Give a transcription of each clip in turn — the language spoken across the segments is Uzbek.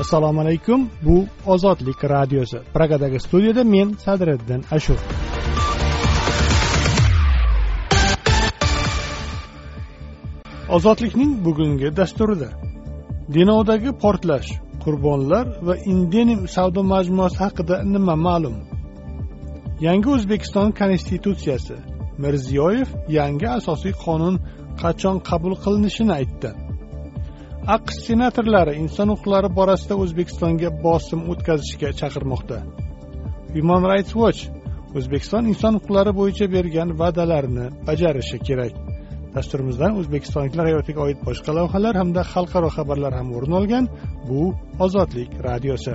Assalomu alaykum. Bu Ozodlik radiosi. Pragadagi studiyada men Sadriddin Ashur. Ozodlikning bugungi dasturida Denovdagi portlash, qurbonlar va Indenim savdo majmuasi haqida nima ma'lum? Yangi O'zbekiston konstitutsiyasi. Mirziyoyev yangi asosiy qonun qachon qabul qilinishini aytdi. AQSh senatorlari inson huquqlari borasida O'zbekistonga bosim o'tkazishga chaqirmoqda. Human Rights Watch O'zbekiston inson huquqlari bo'yicha bergan va'dalarini bajarishi kerak. Dasturimizdan o'zbekistonliklar hayotiga oid boshqa lavhalar hamda xalqaro xabarlar ham o'rin olgan. Bu Ozodlik radiosi.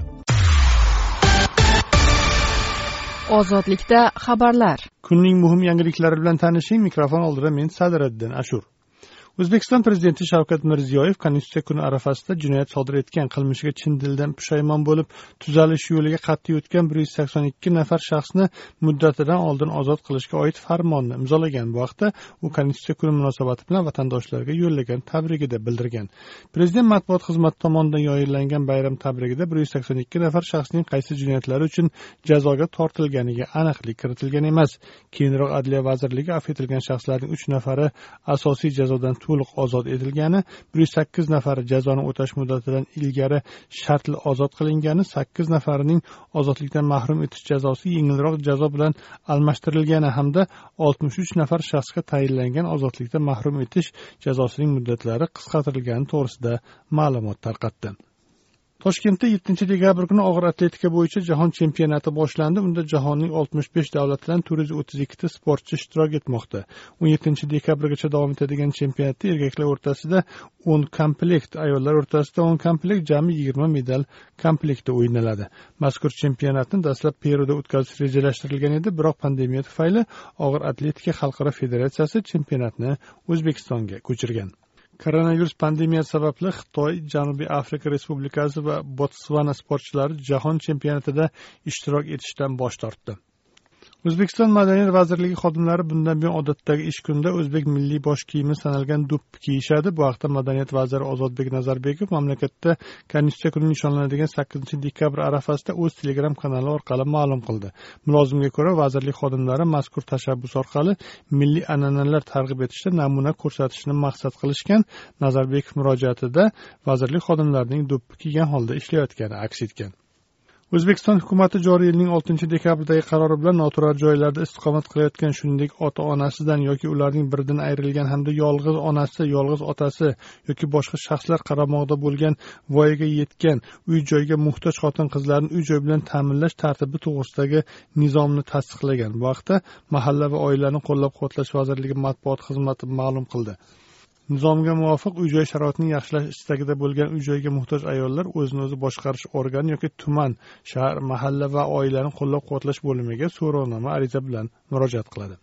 Ozodlikda xabarlar. Kunning muhim yangiliklari bilan tanishing. Mikrofon oldida men Sadriddin Ashur. O'zbekiston prezidenti Shavkat Mirziyoyev Konstitutsiya kuni arafasida jinoyat sodir etgan qilmishiga chin dildan pushaymon bo'lib, tuzalish yo'liga qat'iy o'tgan 182 nafar shaxsni muddatidan oldin ozod qilishga oid farmonni imzolagan. Bu vaqtda u Konstitutsiya kuni munosabati bilan vatandoshlarga yo'llagan tabrigida bildirgan. Prezident matbuot xizmati tomonidan yoyillangan bayram tabrigida 182 nafar shaxsning qaysi jinoyatlari uchun jazoga tortilganiga aniqlik kiritilgan emas. Keyinroq Adliya vazirligi afv etilgan shaxslarning 3 nafari asosiy jazodan to'liq ozod etilgani, 108 nafari jazoni o'tash muddatidan ilgari shartli ozod qilingani, 8 nafarining ozodlikdan mahrum etish jazosi yengilroq jazo bilan almashtirilgani hamda 63 nafar shaxsga tayinlangan ozodlikdan mahrum etish jazosining muddatlari qisqartirilgani to'g'risida ma'lumot tarqatdi. Toshkentda 7-dekabr kuni og'ir atletika bo'yicha jahon chempionati boshlandi. Unda jahonning 65 davlatidan 432 ta sportchi ishtirok etmoqda. 17-dekabrgacha davom etadigan chempionatda erkaklar o'rtasida 10 komplekt, ayollar o'rtasida 10 komplekt, jami 20 medal komplektda o'ynaladi. Mazkur chempionatni dastlab Peruda o'tkazish rejalashtirilgan edi, biroq pandemiya tufayli og'ir atletika xalqaro federatsiyasi chempionatni O'zbekistonga ko'chirgan. Koronavirus pandemiyasi sababli Xitoy, Janubiy Afrika Respublikasi va Botsvana sportchilari jahon chempionatida ishtirok etishdan bosh tortdi. O'zbekiston Madaniyat vazirligi xodimlari bundan buyon odatdagi ish kunida o'zbek milliy bosh kiyimi sanalgan do'ppi kiyishadi. Bu haqda Madaniyat vaziri Ozodbek Nazarbekov mamlakatda Konstitutsiya kuni nishonlanadigan 8-dekabr arafasida o'z Telegram kanali orqali ma'lum qildi. Mulozimga ko'ra, vazirlik xodimlari mazkur tashabbus orqali milliy an'analar targ'ib etishda namuna ko'rsatishni maqsad qilishgan. Nazarbekov murojaatida vazirlik xodimlarining do'ppi kiygan holda ishlayotgani aks etgan. O'zbekiston hukumatı joriy yilning 6-dekabrdagi qarori bilan noturar joylarda istiqomat qilayotgan, shuningdek ota-onasidan yoki ularning biridan ayrilgan hamda yolg'iz onasi, yolg'iz otasi yoki boshqa shaxslar qaramog'ida bo'lgan, voyaga yetgan, uy-joyga muhtoj xotin-qizlarni uy-joy bilan ta'minlash tartibi to'g'risidagi nizomni tasdiqlagan. Bu haqda Mahalla va oilalarni qo'llab-quvvatlash vazirligi matbuot xizmati ma'lum qildi. Nizomga muvofiq uy-joy sharoitini yaxshilash istagida bo'lgan uy-joyga muhtoj ayollar o'zini o'zi boshqarish organi yoki tuman, shahar, mahalla va oilalarni qo'llab-quvvatlash bo'limiga so'rovnoma, ariza bilan murojaat qiladi.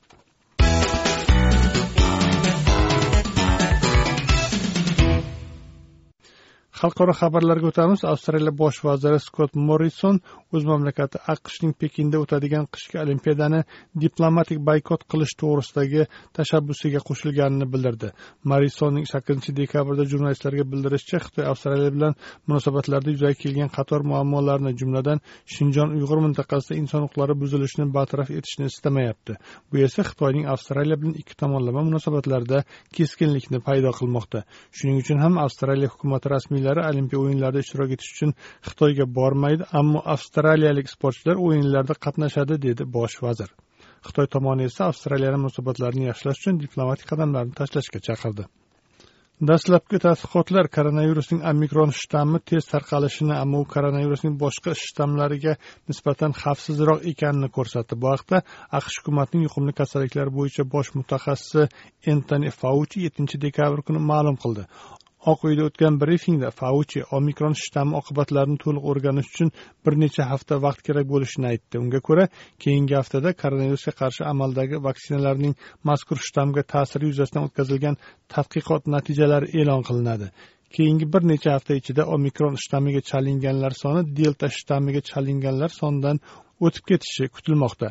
Xalqaro xabarlarga o'tamiz. Avstraliya bosh vaziri Scott Morrison o'z mamlakati AQShning Pekinda o'tadigan qishki olimpiadani diplomatik boykot qilish to'g'risidagi tashabbusiga qo'shilganini bildirdi. Morrisonning 8-dekabrda jurnalistlarga bildirishicha, Xitoy Avstraliya bilan munosabatlarda yuzaga kelgan qator muammolarni, jumladan Shinjon Uyg'ur mintaqasida inson huquqlari buzilishini bartaraf etishni istamayapti. Bu esa Xitoyning Avstraliya bilan ikki tomonlama munosabatlarda keskinlikni paydo qilmoqda. Shuning uchun ham Avstraliya hukumati rasmiylari Olimpiya o'yinlarida ishtirok etish uchun Xitoyga bormaydi, ammo avstraliyalik sportchilar o'yinlarda qatnashadi, dedi bosh vazir. Xitoy tomoni esa Avstraliyaning munosabatlarini yaxshilash uchun diplomatik qadamlarni tashlashga chaqirdi. Dastlabki tadqiqotlar koronavirusning omikron shtammi tez tarqalishini, ammo u koronavirusning boshqa shtammlariga nisbatan xavfsizroq ekanini ko'rsatdi. Bu haqda AQSh hukumatining yuqumli kasalliklar bo'yicha bosh mutaxassisi Anthony Fauci 7-dekabr kuni ma'lum qildi. Oq uyda o'tgan brifingda Fauci omikron shtammi oqibatlarini to'liq o'rganish uchun bir necha hafta vaqt kerak bo'lishini aytdi. Unga ko'ra, keyingi haftada koronavirusga qarshi amaldagi vaksinalarning mazkur shtammga ta'siri yuzasidan o'tkazilgan tadqiqot natijalari e'lon qilinadi. Keyingi bir necha hafta ichida omikron shtammiga chalinganlar soni delta shtammiga chalinganlar sonidan o'tib ketishi kutilmoqda.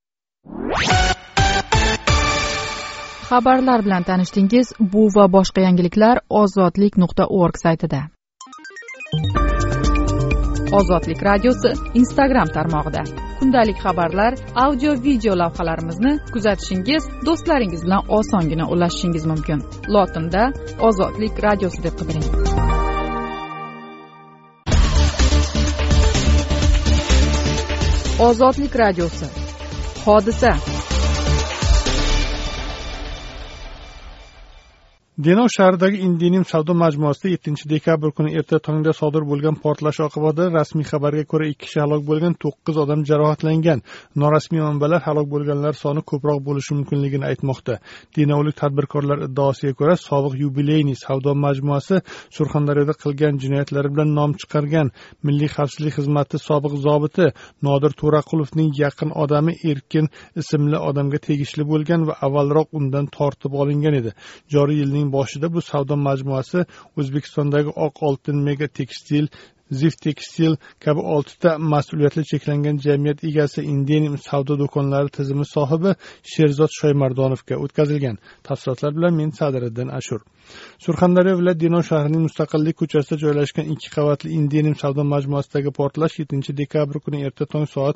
Xabarlar bilan tanishdingiz. Bu va boshqa yangiliklar ozodlik.org saytida. Ozodlik radiosi Instagram tarmog'ida. Kundalik xabarlar, audio video lavhalarimizni kuzatishingiz, do'stlaringiz bilan osongina ulashishingiz mumkin. Lotinda Ozodlik radiosi deb qidiring. Ozodlik radiosi. Hodisa. Denov shahridagi Indinim savdo majmuasida 7-dekabr kuni erta tongda sodir bo'lgan portlash oqibatida rasmiy xabarga ko'ra 2 kishi halok bo'lgan, 9 odam jarohatlangan. Norasmiy manbalar halok bo'lganlar soni ko'proq bo'lishi mumkinligini aytmoqda. Denovlik tadbirkorlar iddaosiga ko'ra, sobiq yubileyniy savdo majmuasi Surxondaryoda qilgan jinoyatlari bilan nom chiqargan Milliy xavfsizlik xizmati sobiq zobiti Nodir To'raqulovning yaqin odami Erkin ismli odamga tegishli bo'lgan va avvalroq undan tortib olingan edi. Joriy yilning boshida bu savdo majmuasi O'zbekistondagi Oq oltin mega tekstil, Ziv tekstil kabi 6 ta mas'uliyatli cheklangan jamiyat egasi Indinim savdo do'konlari tizimi sohibi Sherzod Shoymardonovga o'tkazilgan. Tafsilotlar bilan men Sadiriddin Ashur. Surxondaryo viloyati Denov shahrining Mustaqillik ko'chasida joylashgan 2 qavatli Indinim savdo majmuasidagi portlash 7-dekabr kuni erta tong soat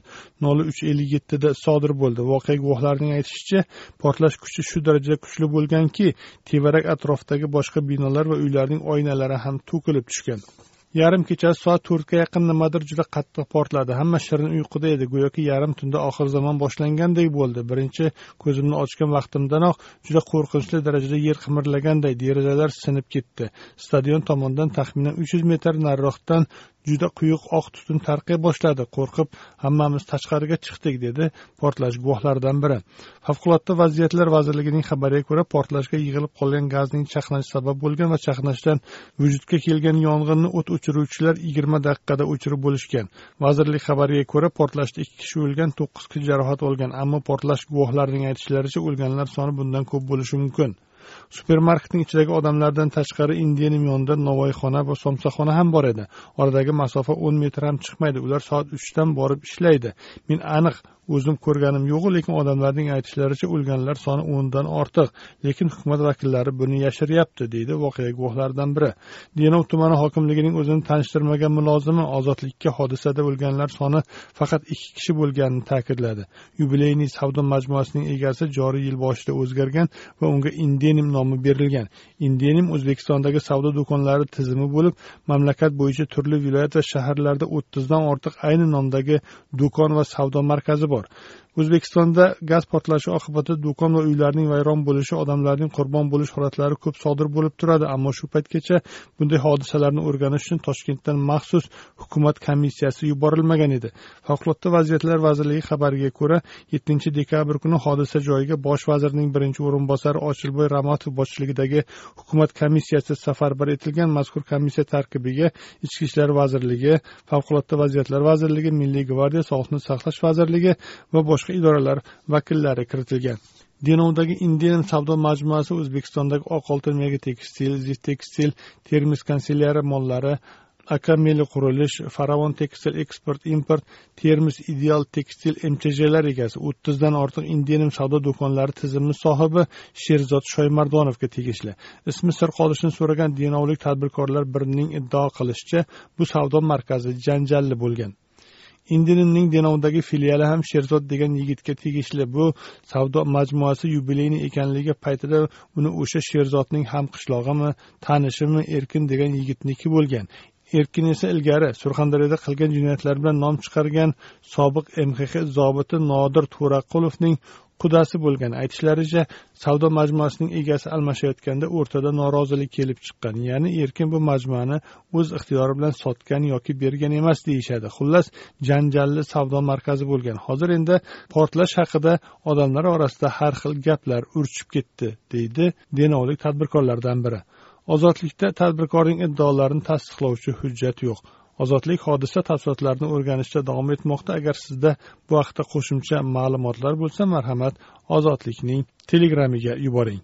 03:57 da sodir bo'ldi. Voqea guvohlarining aytishicha, portlash kuchi shu darajada kuchli bo'lganki, tevarak atrofidagi boshqa binolar va uylarning oynalari ham to'kilib tushgan. Yarim kechasi soat 4 ga yaqin nimadir juda qattiq portladi. Hamma shirin uyquda edi. Go'yoki yarim tunda oxir zamon boshlangandek bo'ldi. Birinchi ko'zimni ochgan vaqtimdanoq juda qo'rqinchli darajada yer qimirlaganday, derazalar sinib ketdi. Stadion tomondan taxminan 300 metr nariroqdan juda quyuq oq tutun tarqay boshladi. Qo'rqib hammamiz tashqariga chiqdik, dedi portlash guvohlaridan biri. Favqulodda vaziyatlar vazirligining xabariga ko'ra, portlashga yig'ilib qolgan gazning chaqnashi sabab bo'lgan va chaqnashdan vujudga kelgan yong'inni o't o'chiruvchilar 20 daqiqada o'chirib bo'lishgan. Vazirlik xabariga ko'ra, portlashda 2 kishi o'lgan, 9 kishi jarohat olgan, ammo portlash guvohlarining aytishlaricha o'lganlar soni bundan ko'p bo'lishi mumkin. Supermarketning ichidagi odamlardan tashqari Indinim yonida novvoyxona va somsaxona ham bor edi. Oradagi masofa 10 metr ham chiqmaydi. Ular soat 3 dan borib ishlaydi. Men aniq o'zim ko'rganim yo'q, lekin odamlarning aytishlaricha o'lganlar soni 10 dan ortiq. Lekin hukumat vakillari buni yashiryapti, deydi voqea guvohlaridan biri. Denov tumani hokimligining o'zini tanishtirmagan mulozimi Ozodlikka hodisada o'lganlar soni faqat 2 kishi bo'lganini ta'kidladi. Yubileyniy savdo majmuasining egasi joriy yil boshida o'zgargan va unga Indinim nomi berilgan. Indinim O'zbekistondagi savdo do'konlari tizimi bo'lib, mamlakat bo'yicha turli viloyat va shaharlarda 30 dan ortiq ayni nomdagi do'kon va savdo markazi bor. O'zbekistonda gaz portlashi oqibatida do'kon va uylarning vayron bo'lishi, odamlarning qurbon bo'lish holatlari ko'p sodir bo'lib turadi, ammo shu paytgacha bunday hodisalarni o'rganish uchun Toshkentdan maxsus hukumat komissiyasi yuborilmagan edi. Favqulodda vaziyatlar vazirligi xabariga ko'ra, 7-dekabr kuni hodisa joyiga bosh vazirning birinchi o'rinbosari Ochilboy Ramatov boshchiligidagi hukumat komissiyasi safarbar etilgan. Mazkur komissiya tarkibiga Ichki ishlar vazirligi, Favqulodda vaziyatlar vazirligi, Milliy gvardiya, Sog'liqni saqlash vazirligi va boshqa idoralar vakillari kiritilgan. Denovdagi Indinim savdo majmuasi O'zbekistondagi Oq oltin mega tekstil, Ziv tekstil, Termiz kanselyari mollari, Akameli qurilish, Faravon tekstil eksport import, Termiz ideal tekstil MTJlar egasi 30 dan ortiq Indinim savdo do'konlari tizimi sohibi Sherzod Shoymardonovga tegishli. Ismi sir qolishini so'ragan denovlik tadbirkorlar birining iddao qilishicha, bu savdo markazi janjalli bo'lgan. Indinimning Denovdagi filiali ham Sherzod degan yigitga tegishli. Bu savdo majmuasi yubileyniy ekanligi paytida uni o'sha Sherzodning ham qishlog'imi, tanishimi Erkin degan yigitniki bo'lgan. Erkin esa ilgari Surxondaryoda qilgan jinoyatlar bilan nom chiqargan sobiq MXX zobiti Nodir To'raqulovning qudasi bo'lgan. Aytishlaricha, savdo majmuasining egasi almashayotganda o'rtada norozilik kelib chiqqan. Ya'ni Erkin bu majmuani o'z ixtiyori bilan sotgan yoki bergan emas deyishadi. Xullas, janjalli savdo markazi bo'lgan. Hozir endi portlash haqida odamlar orasida har xil gaplar urchib ketdi, deydi denovlik tadbirkorlardan biri. Ozodlikda tadbirkorning iddaolarini tasdiqlovchi hujjat yo'q. Ozodlik hodisa tafsilotlarini o'rganishda davom etmoqda. Agar sizda bu haqda qo'shimcha ma'lumotlar bo'lsa, marhamat Ozodlikning Telegramiga yuboring.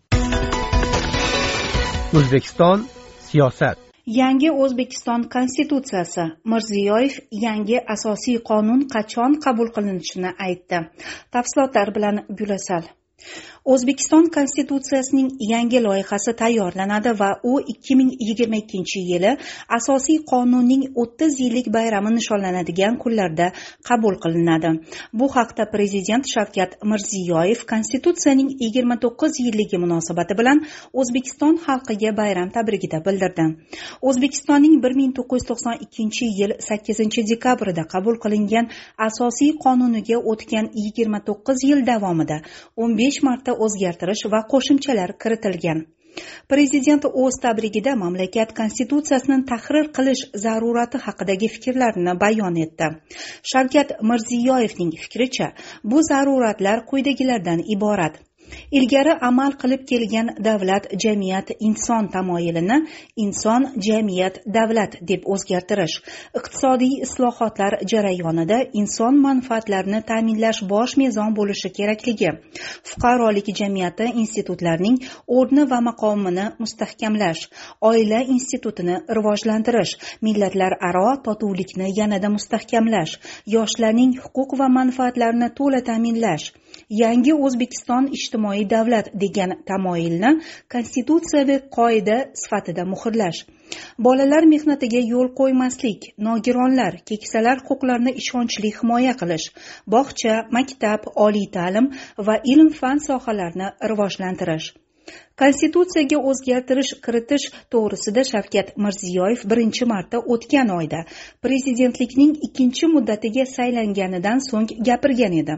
O'zbekiston siyosat. Yangi O'zbekiston Konstitutsiyasi. Mirziyoyev yangi asosiy qonun qachon qabul qilinishini aytdi. Tafsilotlar bilan Gulasal. O'zbekiston Konstitutsiyasining yangi loyihasi tayyorlanadi va u 2022-yili asosiy qonunning 30 yillik bayrami nishonlanadigan kunlarda qabul qilinadi. Bu haqda Prezident Shavkat Mirziyoyev Konstitutsiyaning 29 yilligi munosabati bilan O'zbekiston xalqiga bayram tabrigida bildirdi. O'zbekistonning 1992-yil 8-dekabrida qabul qilingan asosiy qonuniga o'tgan 29 yil davomida 15 marta o'zgartirish va qo'shimchalar kiritilgan. Prezident o'z tabrigida mamlakat konstitutsiyasini tahrir qilish zarurati haqidagi fikrlarini bayon etdi. Shavkat Mirziyoyevning fikricha, bu zaruratlar quyidagilardan iborat: ilgari amal qilib kelgan davlat, jamiyat, inson tamoyilini inson, jamiyat, davlat deb o'zgartirish, iqtisodiy islohotlar jarayonida inson manfaatlarini ta'minlash bosh mezon bo'lishi kerakligi, fuqarolik jamiyati institutlarining o'rni va maqomini mustahkamlash, oila institutini rivojlantirish, millatlararo totuvlikni yanada mustahkamlash, yoshlarning huquq va manfaatlarini to'la ta'minlash, yangi O'zbekiston ijtimoiy davlat degan tamoyilni konstitutsiyaviy qoida sifatida muhrlash, bolalar mehnatiga yo'l qo'ymaslik, nogironlar, keksalar huquqlarini ishonchli himoya qilish, bog'cha, maktab, oliy ta'lim va ilm-fan sohalarini rivojlantirish. Konstitutsiyaga o'zgartirish kiritish to'g'risida Shavkat Mirziyoyev birinchi marta o'tgan oyda prezidentlikning 2-muddatiga saylanganidan so'ng gapirgan edi.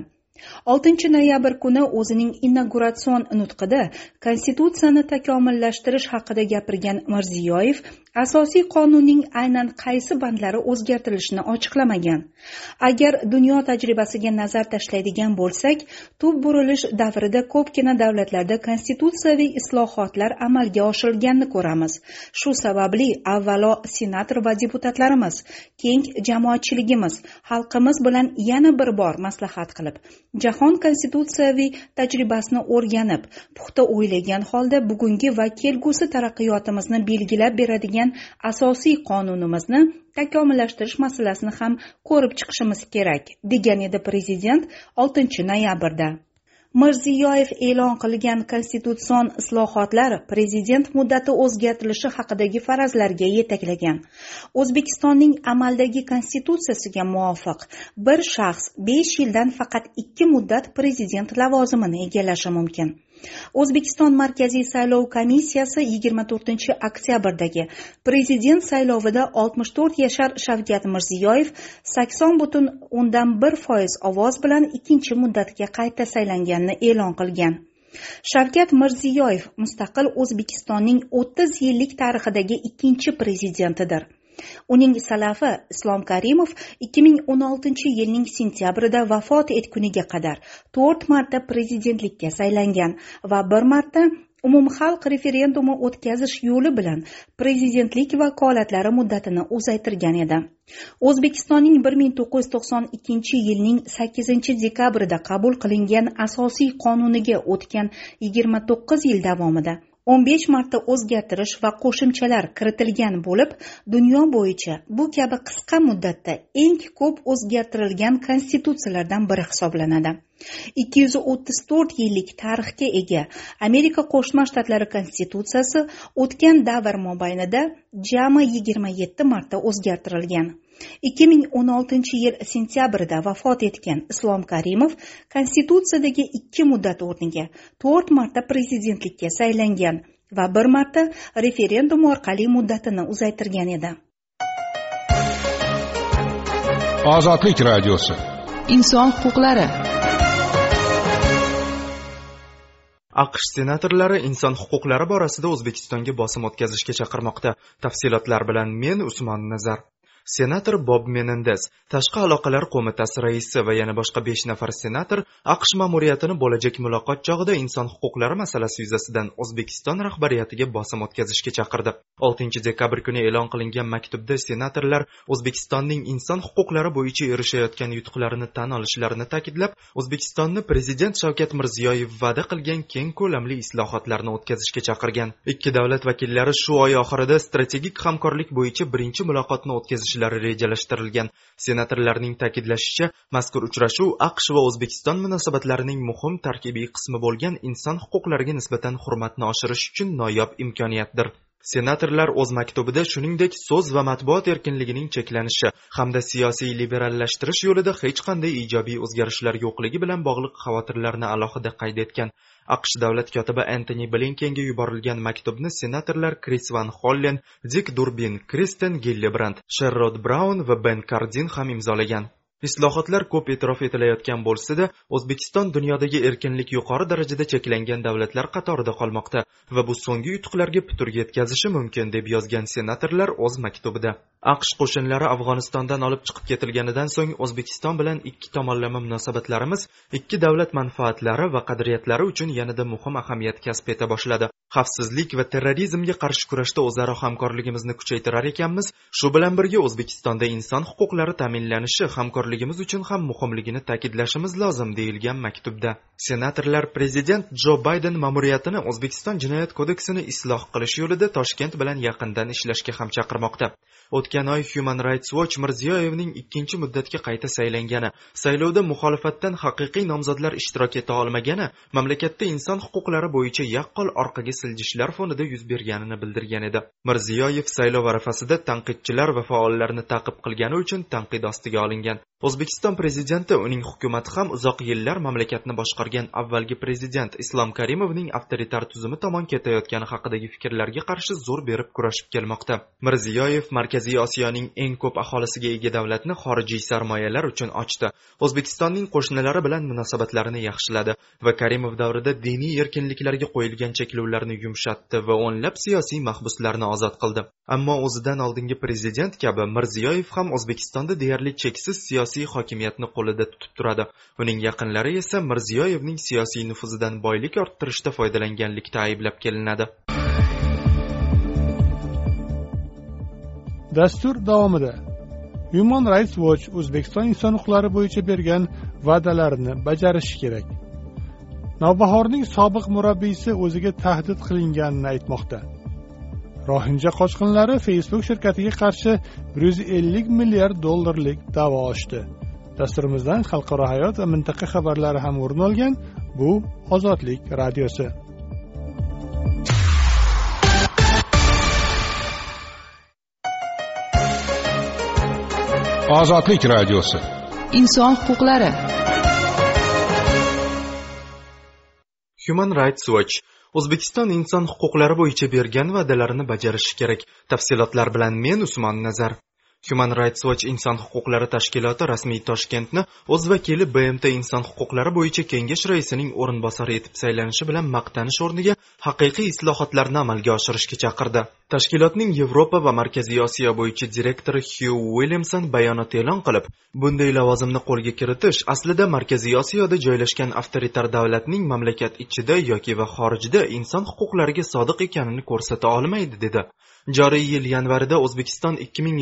6 noyabr kuni o'zining inauguratsion nutqida konstitutsiyani takomillashtirish haqida gapirgan Mirziyoyev asosiy qonunning aynan qaysi bandlari o'zgartirilishini ochiqlamagan. Agar dunyo tajribasiga nazar tashlaydigan bo'lsak, tub burilish davrida ko'pgina davlatlarda konstitutsiyaviy islohotlar amalga oshirilganini ko'ramiz. Shu sababli avvalo senator va deputatlarimiz, keng jamoatchiligimiz, xalqimiz bilan yana bir bor maslahat qilib, jahon konstitutsiyaviy tajribasini o'rganib, puxta o'ylagan holda bugungi va kelgusi taraqqiyotimizni belgilab beradigan asosiy qonunimizni takomillashtirish masalasini ham ko'rib chiqishimiz kerak, degan edi Prezident 6 noyabrda. Mirziyoyev e'lon qilgan konstitutsion islohotlar prezident muddati o'zgartirilishi haqidagi farazlarga yetaklagan. O'zbekistonning amaldagi konstitutsiyasiga muvofiq bir shaxs 5 yildan faqat 2 muddat prezident lavozimini egallashi mumkin. O'zbekiston Markaziy saylov komissiyasi 24-oktyabrdagi prezident saylovida 64 yashar Shavkat Mirziyoyev 80,1% ovoz bilan 2-muddatga qayta saylanganini e'lon qilgan. Shavkat Mirziyoyev mustaqil O'zbekistonning 30 yillik tarixidagi 2-prezidentidir. Uning salafi Islom Karimov 2016-yilning sentyabrida vafot etguniga qadar 4 marta prezidentlikka saylangan va 1 marta umumxalq referendumi o'tkazish yo'li bilan prezidentlik vakolatlari muddatini uzaytirgan edi. O'zbekistonning 1992-yilning 8-dekabrida qabul qilingan asosiy qonuniga o'tgan 29 yil davomida 15 marta o'zgartirish va qo'shimchalar kiritilgan bo'lib, dunyo bo'yicha bu kabi qisqa muddatda eng ko'p o'zgartirilgan konstitutsiyalardan biri hisoblanadi. 234 yillik tarixga ega Amerika Qo'shma Shtatlari konstitutsiyasi o'tgan davr mobaynida jami 27 marta o'zgartirilgan. 2016-yil sentyabrida vafot etgan Islom Karimov konstitutsiyadagi 2 muddat o'rniga 4 marta prezidentlikka saylangan va 1 marta referendum orqali muddatini uzaytirgan edi. Ozodlik radiosi. Inson huquqlari. AQSh senatorlari inson huquqlari borasida O'zbekistonga bosim o'tkazishga chaqirmoqda. Tafsilotlar bilan men Usmon Nazar. Senator Bob Menendez, Tashqi aloqalar qo'mitasi raisi va yana boshqa 5 nafar senator AQSh ma'muriyatini bo'lajak muloqot chog'ida inson huquqlari masalasi yuzasidan O'zbekiston rahbariyatiga bosim o'tkazishga chaqirdi. 6 dekabr kuni e'lon qilingan maktubda senatorlar O'zbekistonning inson huquqlari bo'yicha erishayotgan yutuqlarini tan olishlarini ta'kidlab, O'zbekistonni prezident Shavkat Mirziyoyev va'da qilgan keng ko'lamli islohotlarni o'tkazishga chaqirgan. Ikki davlat vakillari shu oy oxirida strategik hamkorlik bo'yicha birinchi muloqotni o'tkazish o'tkazishlari rejalashtirilgan. Senatorlarning ta'kidlashicha, mazkur uchrashuv AQSh va O'zbekiston munosabatlarining muhim tarkibiy qismi bo'lgan inson huquqlariga nisbatan hurmatni oshirish uchun noyob imkoniyatdir. Senatorlar o'z maktubida shuningdek so'z va matbuot erkinligining cheklanishi hamda siyosiy liberallashtirish yo'lida hech qanday ijobiy o'zgarishlar yo'qligi bilan bog'liq xavotirlarni alohida qayd etgan. AQSh davlat kotibi Antoni Blinkenga yuborilgan maktubni senatorlar Kris Van Hollen, Dik Durbin, Kristen Gillibrand, Sherrod Braun va Ben Cardin ham imzolagan. Islohotlar ko'p e'tirof etilayotgan bo'lsa-da, O'zbekiston dunyodagi erkinlik yuqori darajada cheklangan davlatlar qatorida qolmoqda va bu so'nggi yutuqlarga putur yetkazishi mumkin deb yozgan senatorlar o'z maktubida. AQSh qo'shinlari Afg'onistondan olib chiqib ketilganidan so'ng O'zbekiston bilan ikki tomonlama munosabatlarimiz ikki davlat manfaatlari va qadriyatlari uchun yanada muhim ahamiyat kasb eta boshladi. Xavfsizlik va terrorizmga qarshi kurashda o'zaro hamkorligimizni kuchaytirar ekanmiz. Shu bilan birga O'zbekistonda inson huquqlari ta'minlanishi hamkorligimiz uchun ham muhimligini ta'kidlashimiz lozim deyilgan maktubda. Senatorlar prezident Jo Bayden ma'muriyatini O'zbekiston jinoyat kodeksini isloh qilish yo'lida Toshkent bilan yaqindan ishlashga ham chaqirmoqda. O'tgan oy Human Rights Watch Mirziyoyevning ikkinchi muddatga qayta saylangani, saylovda muxolifatdan haqiqiy nomzodlar ishtirok eta olmagani, mamlakatda inson huquqlari bo'yicha yaqqol orqaga siljishlar fonida yuz berganini bildirgan edi. Mirziyoyev saylov arafasida tanqidchilar va faollarni ta'qib qilgani uchun tanqid ostiga olingan. O'zbekiston prezidenti uning hukumati ham uzoq yillar mamlakatni boshqargan avvalgi prezident Islom Karimovning avtoritar tuzumi tomon ketayotgani haqidagi fikrlarga qarshi zo'r berib kurashib kelmoqda. Mirziyoyev Markaziy Osiyoning eng ko'p aholisiga ega davlatni xorijiy sarmoyalar uchun ochdi. O'zbekistonning qo'shnilari bilan munosabatlarini yaxshiladi va Karimov davrida diniy erkinliklarga qo'yilgan cheklovlarni yumshatdi va o'nlab siyosiy mahbuslarni ozod qildi. Ammo o'zidan oldingi prezident kabi Mirziyoyev ham O'zbekistonda deyarli cheksiz siyosiy hokimiyatni qo'lida tutib turadi. Uning yaqinlari esa Mirziyoyevning siyosiy nufuzidan boylik orttirishda foydalanganlikda ayblab kelinadi. Dastur davomida Human Rights Watch O'zbekiston inson huquqlari bo'yicha bergan va'dalarini bajarishi kerak. Navbahorning sobiq murabbiysi o'ziga tahdid qilinganini aytmoqda. Rohinja qochqinlari Facebook shirkatiga qarshi 150 milliard dollarlik da'vo ochdi. Dasturimizdan xalqaro hayot va mintaqa xabarlari ham o'rin olgan. Bu Ozodlik radiosi. Ozodlik radiosi. Inson huquqlari. Human Rights Watch O'zbekiston inson huquqlari bo'yicha bergan va'dalarini bajarishi kerak. Tafsilotlar bilan men Usmon Nazar. Human Rights Watch inson huquqlari tashkiloti rasmiy Toshkentni o'z vakili BMT inson huquqlari bo'yicha kengash raisining o'rinbosari etib saylanishi bilan maqtanish o'rniga haqiqiy islohotlarni amalga oshirishga chaqirdi. Tashkilotning Yevropa va Markaziy Osiyo bo'yicha direktori Hugh Williamson bayonot e'lon qilib, bunday lavozimni qo'lga kiritish aslida Markaziy Osiyoda joylashgan avtoritar davlatning mamlakat ichida yoki va xorijda inson huquqlariga sodiq ekanini ko'rsata olmaydi dedi. Joriy yil yanvarida O'zbekiston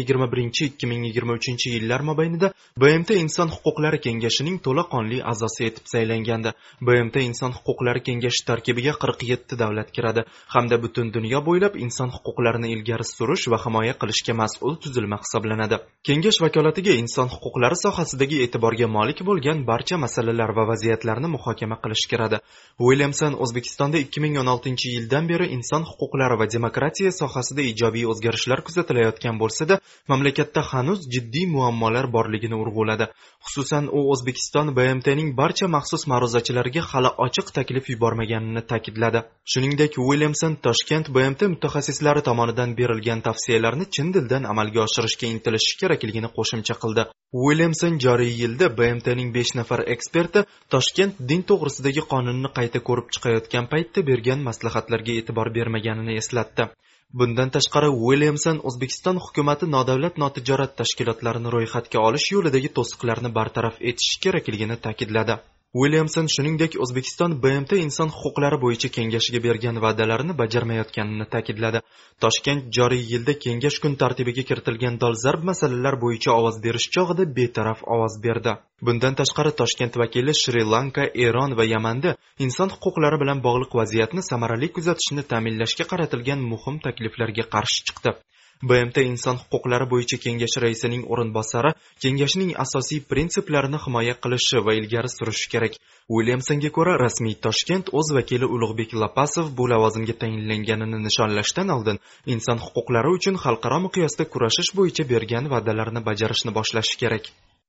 2021-2023 yillar mobaynida BMT inson huquqlari kengashining to'laqonli a'zosi etib saylangandi. BMT inson huquqlari kengashi tarkibiga 47 davlat kiradi hamda butun dunyo bo'ylab inson huquqlarini ilgari surish va himoya qilishga mas'ul tuzilma hisoblanadi. Kengash vakolatiga inson huquqlari sohasidagi e'tiborga molik bo'lgan barcha masalalar va vaziyatlarni muhokama qilish kiradi. Williamson O'zbekistonda 2016-yildan beri inson huquqlari va demokratiya sohasida ijobiy o'zgarishlar kuzatilayotgan bo'lsa-da, mamlakatda hanuz jiddiy muammolar borligini urg'uladi. Xususan, u O'zbekiston BMTning barcha maxsus ma'ruzachilariga hali ochiq taklif yubormaganini ta'kidladi. Shuningdek, Williamson Toshkent BMT mutaxassislari tomonidan berilgan tavsiyalarni chin dildan amalga oshirishga intilishi kerakligini qo'shimcha qildi. Williamson joriy yilda BMTning 5 nafar eksperti Toshkent din to'g'risidagi qonunni qayta ko'rib chiqayotgan paytda bergan maslahatlarga e'tibor bermaganini eslatdi. Bundan tashqari, Williamson O'zbekiston hukumati nodavlat notijorat tashkilotlarini ro'yxatga olish yo'lidagi to'siqlarni bartaraf etish kerakligini ta'kidladi. Williamson shuningdek O'zbekiston BMT inson huquqlari bo'yicha kengashiga bergan va'dalarini bajarmayotganini ta'kidladi. Toshkent joriy yilda kengash kun tartibiga kiritilgan dolzarb masalalar bo'yicha ovoz berish chog'ida betaraf ovoz berdi. Bundan tashqari Toshkent vakili Shri Lanka, Eron va Yamanda inson huquqlari bilan bog'liq vaziyatni samarali kuzatishni ta'minlashga qaratilgan muhim takliflarga qarshi chiqdi. BMT inson huquqlari bo'yicha kengash raisining o'rinbosari kengashning asosiy prinsiplarini himoya qilishi va ilgari surishi kerak. Williamsonga ko'ra, rasmiy Toshkent o'z vakili Ulug'bek Lapasov bu lavozimga tayinlanganini nishonlashdan oldin inson huquqlari uchun xalqaro miqyosda kurashish bo'yicha bergan va'dalarini bajarishni boshlashi kerak.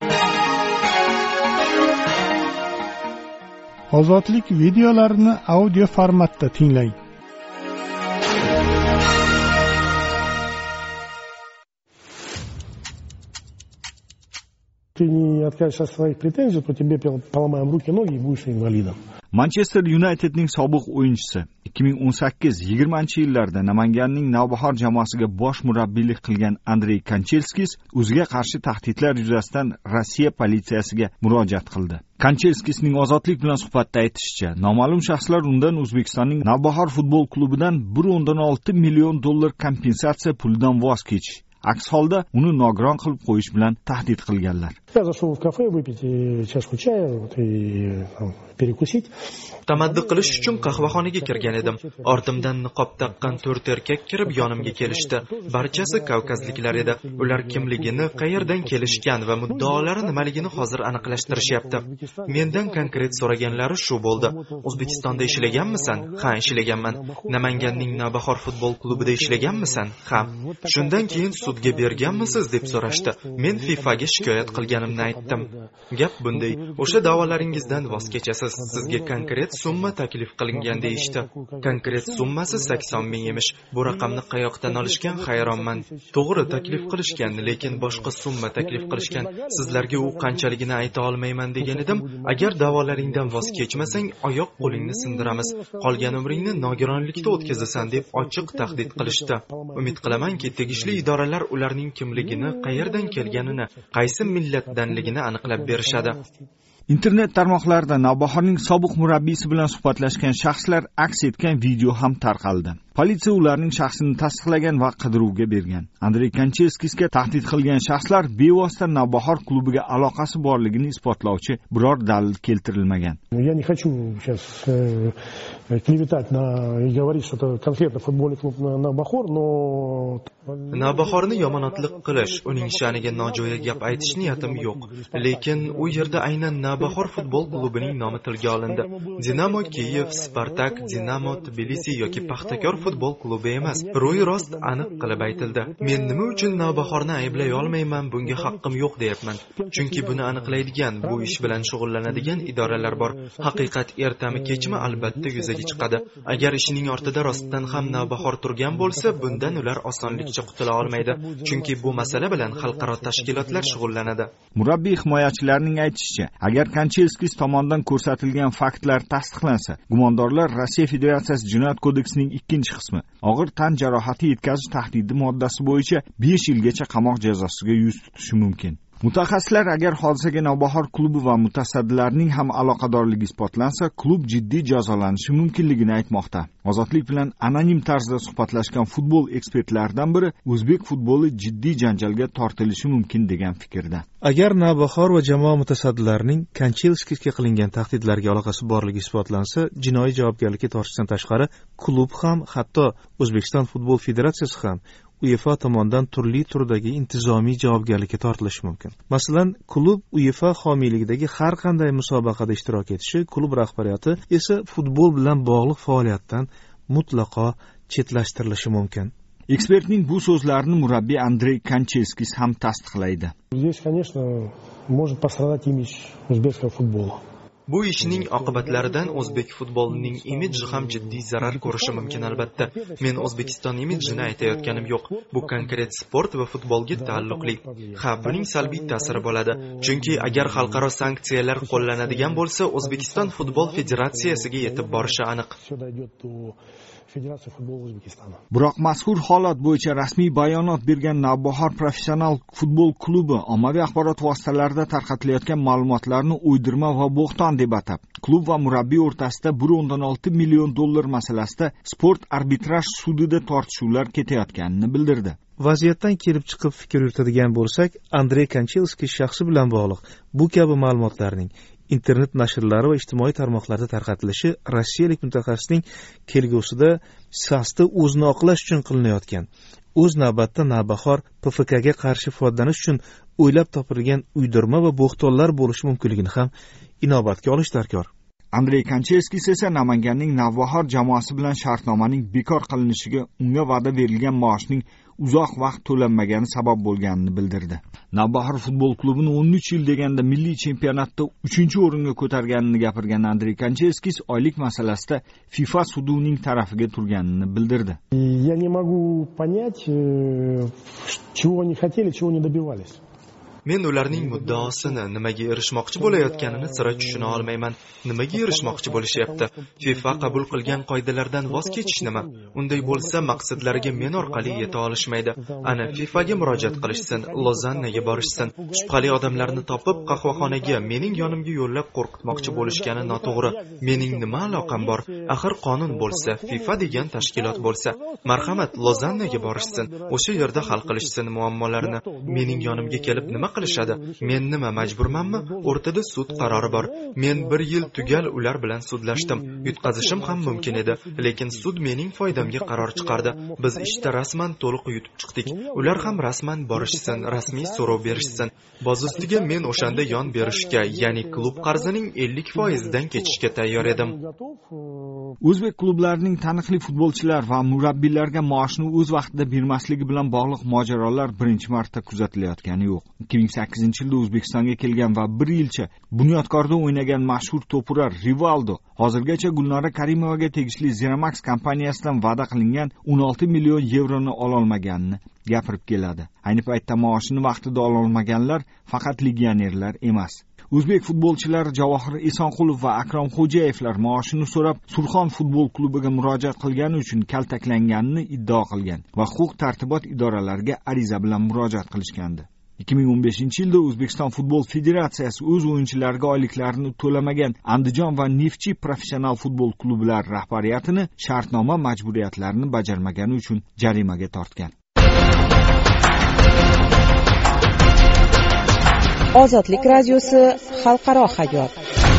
Ozodlik videolarini audio formatda tinglang. Ты не откажешься от своих претензий, то тебе поломаем руки, ноги и будешь инвалидом. Manchester Unitedning sobiq o'yinchisi 2018-20-yillarda Namanganning Navbahor jamoasiga bosh murabbiylik qilgan Andrey Kanchelskis o'ziga qarshi tahdidlar yuzasidan Rossiya politsiyasiga murojaat qildi. Kanchelskisning Ozodlik bilan suhbatda aytishicha, noma'lum shaxslar undan O'zbekistonning Navbahor futbol klubidan $1.6 million kompensatsiya pulidan voz kechish, aks holda uni nogiron qilib qo'yish bilan tahdid qilganlar. Я зашел в кафе выпить чашку чая и перекусить. Tamaddi qilish uchun qahvaxonaga kirgan edim. Ortimdan niqob taqqan 4 erkak kirib yonimga kelishdi. Barchasi kavkazliklar edi. Ular kimligini, qayerdan kelishgan va muddaolari nimaligini hozir aniqlashtirishyapti. Mendan konkret so'raganlari shu bo'ldi. O'zbekistonda ishlaganmisan? Ha, ishlaganman. Namanganning Navbahor futbol klubida ishlaganmisan? Ha. Shundan keyin sudga berganmisiz deb so'rashdi. Men FIFAga shikoyat qilganimni aytdim. Gap bunday. O'sha da'volaringizdan voz kechasiz. Sizga konkret summa taklif qilingan deyishdi. Konkret summasi 80 ming emish. Bu raqamni qayoqdan olishgan hayronman. To'g'ri taklif qilishgan, lekin boshqa summa taklif qilishgan. Sizlarga u qanchaligini ayta olmayman degan edim. Agar da'volaringdan voz kechmasang, oyoq qo'lingni sindiramiz. Qolgan umringni nogironlikda o'tkazasan deb ochiq tahdid qilishdi. Umid qilamanki, tegishli idoralar ularning kimligini, qayerdan kelganini, qaysi millatdanligini aniqlab berishadi. Internet tarmoqlarida Navbahorning sobiq murabbiysi bilan suhbatlashgan shaxslar aks etgan video ham tarqaldi. Politsiya ularning shaxsini tasdiqlagan va qidiruvga bergan. Andrey Kanchelskisga tahdid qilgan shaxslar bevosita Navbahor klubiga aloqasi borligini isbotlovchi biror dalil keltirilmagan. Я не хочу сейчас клеветать и говорить, что это конкретно футбольный клуб Navbahor, но Navbahorni yomonotlik qilish, uning sha'niga nojo'ya gap aytish niyatim yo'q. Lekin u yerda aynan Navbahor futbol klubining nomi tilga olindi. Dinamo Kiyev, Spartak, Dinamo Tbilisi yoki Paxtakor futbol klubi emas. Ro'y rost aniq qilib aytildi. Men nima uchun Navbahorni ayblay olmayman, bunga haqqim yo'q deyapman. Chunki buni aniqlaydigan, bu ish bilan shug'ullanadigan idoralar bor. Haqiqat ertami kechmi albatta yuzaga chiqadi. Agar ishning ortida rostdan ham Navbahor turgan bo'lsa, bundan ular osonlikcha qutula olmaydi. Chunki bu masala bilan xalqaro tashkilotlar shug'ullanadi. Murabbiy himoyachilarining aytishicha, agar Kanchelskis tomonidan ko'rsatilgan faktlar tasdiqlansa, gumondorlar Rossiya Federatsiyasi Jinoyat kodeksining 2-qismi og'ir tan jarohati yetkazish tahdidi moddasi bo'yicha 5 yilgacha qamoq jazosiga yuz tutishi mumkin. Mutaxassislar agar hodisaga Navbahor klubi va mutasaddilarning ham aloqadorligi isbotlansa, klub jiddiy jazolanishi mumkinligini aytmoqda. Ozodlik bilan anonim tarzda suhbatlashgan futbol ekspertlaridan biri o'zbek futboli jiddiy janjalga tortilishi mumkin degan fikrda. Agar Navbahor va jamoa mutasaddilarining Kanchelskisga qilingan tahdidlarga aloqasi borligi isbotlansa, jinoiy javobgarlikka tortishdan tashqari, klub ham, hatto O'zbekiston futbol federatsiyasi ham UEFA tomonidan turli turdagi intizomiy javobgarlikka tortilishi mumkin. Masalan, klub UEFA homiyligidagi har qanday musobaqada ishtirok etishi, klub rahbariyati esa futbol bilan bog'liq faoliyatdan mutlaqo chetlashtirilishi mumkin. Ekspertning bu so'zlarini murabbiy Andrey Kanchelskis ham tasdiqlaydi. Здесь, конечно, может пострадать имидж узбекского футбола. Bu ishning oqibatlaridan o'zbek futbolining imidji ham jiddiy zarar ko'rishi mumkin albatta. Men O'zbekiston imidjini aytayotganim yo'q. Bu konkret sport va futbolga taalluqli. Ha, buning salbiy ta'siri bo'ladi. Chunki agar xalqaro sanksiyalar qo'llanadigan bo'lsa, O'zbekiston futbol federatsiyasiga yetib borishi aniq. Biroq mazkur holat bo'yicha rasmiy bayonot bergan Navbahor professional futbol klubi ommaviy axborot vositalarida tarqatilayotgan ma'lumotlarni o'ydirma va bo'xton deb atab, klub va murabbiy o'rtasida $1.6 million masalasida sport arbitraj sudida tortishuvlar ketayotganini bildirdi. Vaziyatdan kelib chiqib fikr yuritadigan bo'lsak, Andrey Kanchelskis shaxsi bilan bog'liq bu kabi ma'lumotlarning internet nashrlari va ijtimoiy tarmoqlarda tarqatilishi rossiyalik mutaxassisning kelgusida siyosatda o'zini oqlash uchun qilinayotgan o'z navbatida navbahor PFKga qarshi foydalanish uchun o'ylab topilgan uydirma va bo'xtonlar bo'lishi mumkinligini ham inobatga olish darkor. Andrey Kanchelskis esa Namanganning Navbahor jamoasi bilan shartnomaning bekor qilinishiga unga va'da berilgan maoshning uzoq vaqt to'lanmagani sabab bo'lganini bildirdi. Navbahor futbol klubini 13 yil deganda milliy chempionatda 3-o'ringa ko'targanini gapirgan Andrey Kanchelskis oylik masalasida FIFA sudining tarafiga turganini bildirdi. Я не могу понять, чего они хотели, чего не добивались. Men ularning muddaosini, nimaga erishmoqchi bo'layotganini sira tushuna olmayman. Nimaga erishmoqchi bo'lishyapti? FIFA qabul qilgan qoidalardan voz kechish nima? Unday bo'lsa, maqsadlariga men orqali yeta olishmaydi. Ana FIFAga murojaat qilishsin, Lozannaga borishsin. Shubhali odamlarni topib, qahvaxonaga mening yonimga yo'llab qo'rqitmoqchi bo'lishgani noto'g'ri. Mening nima aloqam bor? Axir qonun bo'lsa, FIFA degan tashkilot bo'lsa, marhamat, Lozannaga borishsin. O'sha yerda hal qilishsin muammolarini. Mening yonimga kelib nima qilishadi? Men nima majburmanmi? O'rtada sud qarori bor. Men 1 yil tugal ular bilan sudlashdim. Yutqazishim ham mumkin edi, lekin sud mening foydamga qaror chiqardi. Biz ishda rasman to'liq yutib chiqdik. Ular ham rasman borishsin, rasmiy so'rov berishsin. Boz ustiga men o'shanda yon berishga, ya'ni klub qarzining 50% dan kechishga tayyor edim. O'zbek klublarining taniqli futbolchilar va murabbiylarga maoshni o'z vaqtida bermasligi bilan bog'liq mojarolar birinchi marta kuzatilayotgani yo'q. 2008-yilda O'zbekistonga kelgan va 1 yilcha Bunyodkorda o'ynagan mashhur to'purar Rivaldo hozirgacha Gulnora Karimovaga tegishli Zeramax kompaniyasidan va'da qilingan 16 million yevroni ola olmaganini gapirib keladi. Ayni paytda maoshini vaqtida ola olmaganlar faqat legionerlar emas. O'zbek futbolchilari Javohir Esonqulov va Akrom Xo'jayevlar maoshini so'rab Surxon futbol klubiga murojaat qilgani uchun kaltaklanganini iddao qilgan va huquq-tartibot idoralariga ariza bilan murojaat qilishgandi. 2015-yilda O'zbekiston futbol federatsiyasi o'z o'yinchilariga oyliklarini to'lamagan Andijon va Neftchi professional futbol klublari rahbariyatini shartnoma majburiyatlarini bajarmagani uchun jarimaga tortgan. Ozodlik radiosi xalqaro hayot.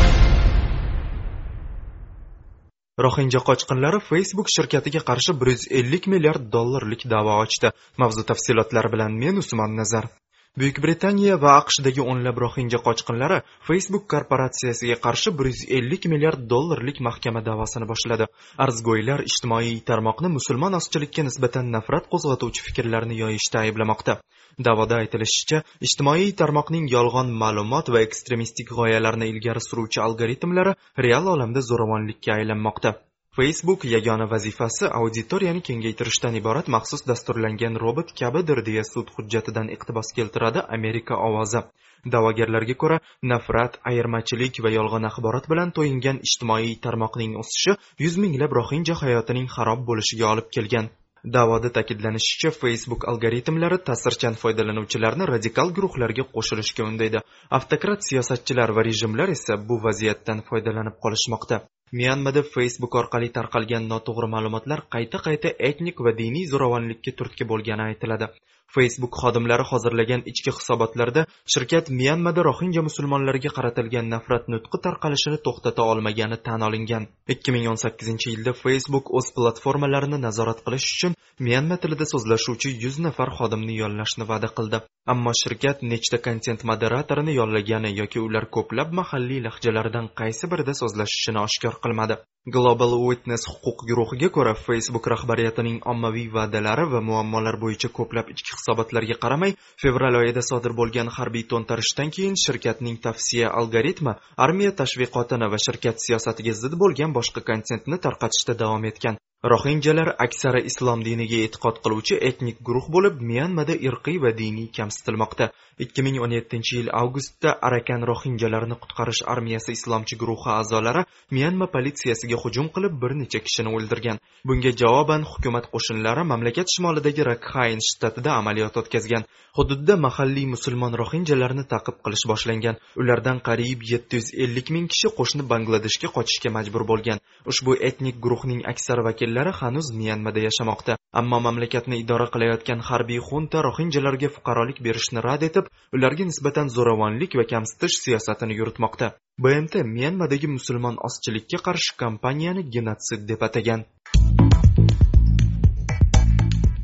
Rohinja qochqinlari Facebook shirkatiga qarshi 150 milliard dollarlik da'vo ochdi. Mavzu tafsilotlari bilan men Usmon Nazar. Buyuk Britaniya va AQShdagi o'nlab rohinja qochqinlari Facebook korporatsiyasiga qarshi 150 milliard dollarlik mahkama da'vosini boshladi. Arzgo'ylar ijtimoiy tarmoqni musulmon ozchilikka nisbatan nafrat qo'zg'atuvchi fikrlarni yoyishda ayblamoqda. Da'voda aytilishicha, ijtimoiy tarmoqning yolg'on ma'lumot va ekstremistik g'oyalarni ilgari suruvchi algoritmlari real olamda zo'ravonlikka aylanmoqda. Facebook yagona vazifasi auditoriyani kengaytirishdan iborat maxsus dasturlangan robot kabidir deya sud hujjatidan iqtibos keltiradi Amerika ovozi. Da'vogarlarga ko'ra, nafrat, ayirmachilik va yolg'on axborot bilan to'yingan ijtimoiy tarmoqning o'sishi 100 minglab rohinja hayotining xarob bo'lishiga olib kelgan. Da'voda ta'kidlanishicha, Facebook algoritmlari ta'sirchan foydalanuvchilarni radikal guruhlarga qo'shilishga undaydi. Avtokrat siyosatchilar va rejimlar esa bu vaziyatdan foydalanib qolishmoqda. Myanmada Facebook orqali tarqalgan noto'g'ri ma'lumotlar qayta-qayta etnik va diniy zo'ravonlikka turtki bo'lgani aytiladi. Facebook xodimlari hozirlagan ichki hisobotlarda shirkat Myanmada rohinja musulmonlarga qaratilgan nafrat nutqi tarqalishini to'xtata olmagani tan olingan. 2018-yilda Facebook o'z platformalarini nazorat qilish uchun Myanma tilida so'zlashuvchi 100 nafar xodimni yollashni va'da qildi. Ammo shirkat nechta kontent moderatorini yollagani yoki ular ko'plab mahalliy lahjalardan qaysi birida so'zlashishini oshkor qilmadi. Global Witness huquq guruhiga ko'ra, Facebook rahbariyatining ommaviy va'dalari va muammolar bo'yicha ko'plab ichki hisobotlarga qaramay, fevral oyida sodir bo'lgan harbiy to'ntarishdan keyin shirkatning tavsiya algoritmi armiya tashviqotini va shirkat siyosatiga zid bo'lgan boshqa kontentni tarqatishda davom etgan. Rohinjalar aksari islom diniga e'tiqod qiluvchi etnik guruh bo'lib, Myanmada irqiy va diniy kamsitilmoqda. 2017-yil avgustda Arakan rohinjalarini qutqarish armiyasi islomchi guruhi a'zolari Myanma politsiyasiga hujum qilib bir necha kishini o'ldirgan. Bunga javoban hukumat qo'shinlari mamlakat shimolidagi Rakhine shtatida amaliyot o'tkazgan. Hududda mahalliy musulmon rohinjalarni ta'qib qilish boshlangan. Ulardan qariyb 750 ming kishi qo'shni Bangladeshga qochishga majbur bo'lgan. Ushbu etnik guruhning aksar vakillari hanuz Myanmada yashamoqda. Ammo mamlakatni idora qilayotgan harbiy xunta rohinjalarga fuqarolik berishni rad etib, ularga nisbatan zo'ravonlik va kamsitish siyosatini yuritmoqda. BMT Myanmadagi musulmon ozchilikka qarshi kampaniyani genotsid deb atagan.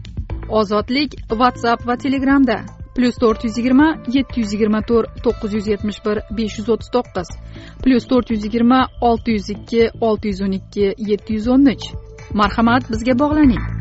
Ozodlik WhatsApp va Telegramda +420 724 971 539 +420 602 612 713. Marhamat, bizga bog'laning.